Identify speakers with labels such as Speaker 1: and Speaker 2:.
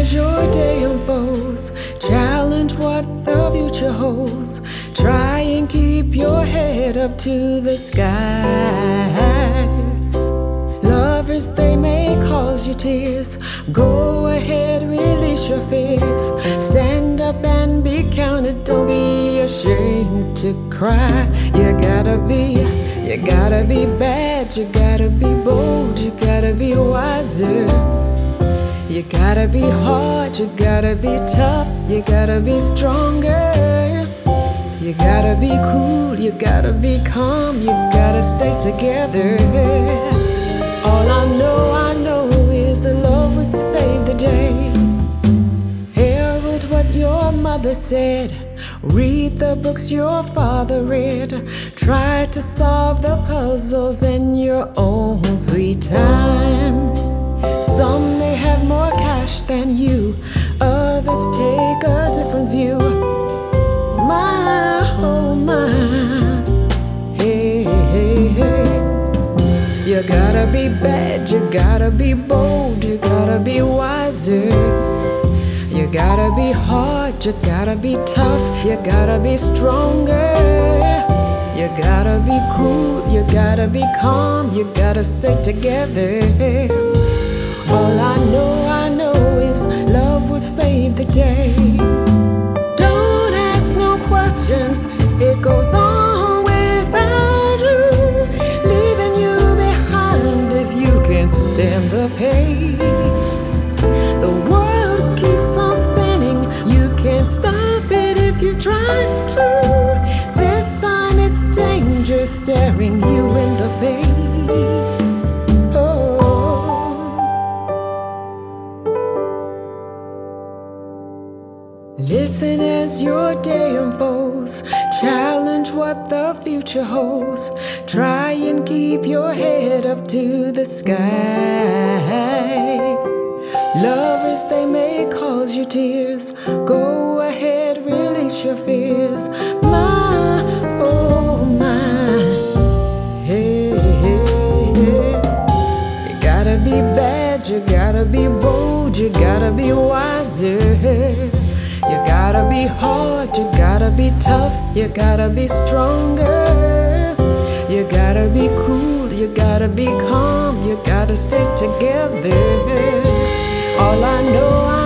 Speaker 1: as your day unfolds, challenge what the future holds. Try and keep your head up to the sky. Lovers, they may cause you tears. Go ahead, release your fears. Stand up and be counted. Don't be ashamed to cry. You gotta be bad. You gotta be bold. You gotta be wiser. You gotta be hard. You gotta be tough. You gotta be stronger. You gotta be cool. You gotta be calm. You gotta stay together. All I know is that love will save the day. Herald what your mother said. Read the books your father read. Try to solve the puzzles in your own sweet time. Some may have more cash than you. Others take a different view. My, oh my. Hey, hey, hey. You gotta be bad, you gotta be bold, you gotta be wiser. You gotta be hard, you gotta be tough, you gotta be stronger. You gotta be cool, you gotta be calm, you gotta stay together. All I know is love will save the day. Don't ask no questions, it goes on without you. Stand the pace. The world keeps on spinning. You can't stop it if you try to. This time it's danger staring you in the face. Oh. Listen as your day unfolds. Challenge what the future holds. Try and keep your head up to the sky. Lovers, they may cause you tears. Go ahead, release your fears. My, oh my. Hey, hey, hey. You gotta be bad, you gotta be bold, you gotta be wiser. You gotta be hard, you gotta be tough, you gotta be stronger. You gotta be cool, you gotta be calm, you gotta stay together. All I know